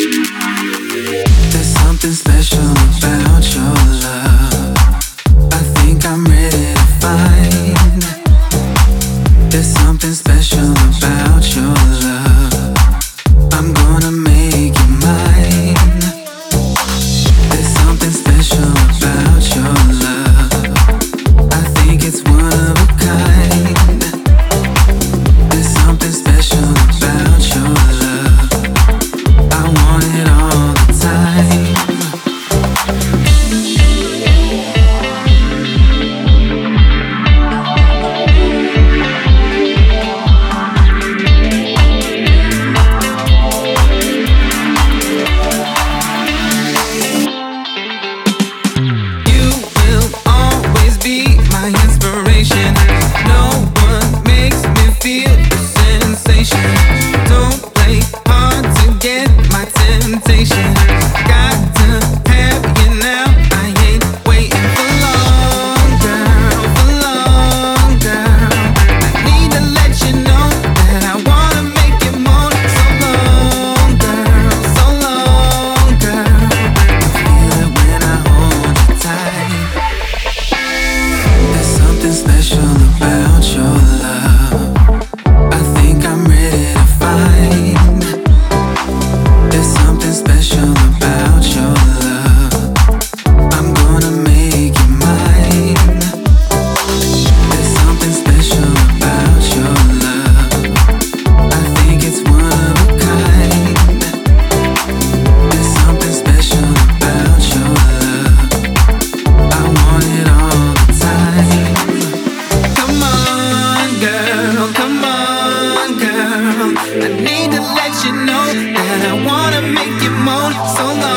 There's something special about your love. I think I'm ready to find. There's something special about your love. I'm gonna make you mine. There's something special about your love. I think it's one of a kind. There's something special about your love. I want it all the time. You will always be my inspiration. No one makes me feel the sensation. Don't play hard to get my temptation. Got to have you now. I ain't waiting for long, girl, for long, girl. I need to let you know that I wanna make you moan. So long, girl, so long, girl. I feel it when I hold you tight. There's something special about your love. I think I'm ready to find. There's something special about your love. I'm gonna make you mine. There's something special about your love. I think it's one of a kind. There's something special about your love. I want it all the time. Come on, girl, come on, girl. I need to let you know that I wanna make you moan. So long.